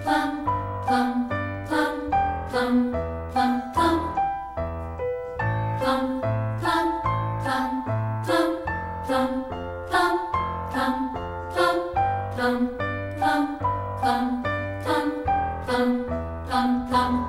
plum, plum, plum, plum, plum, plum. Plum, plum, plum, plum, plum, plum, plum, plum, plum, plum, plum, plum, plum, plum, plum.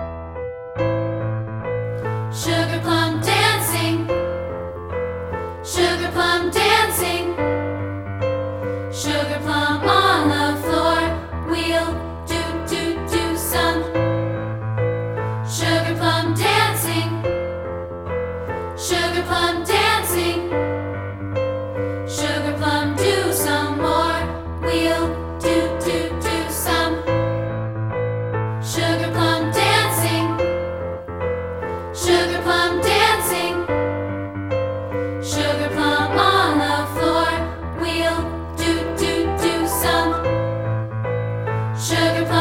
Sugar plum dancing, sugar plum dancing, sugar plum on the floor, wheel, do, do, do some. Sugar plum dancing, sugar plum dancing, sugar plum do some more, wheel, do, do, do some. Sugar plum dancing, sugar plum dancing, sugar plum on the floor, wheel, do, do, do some. Sugar plum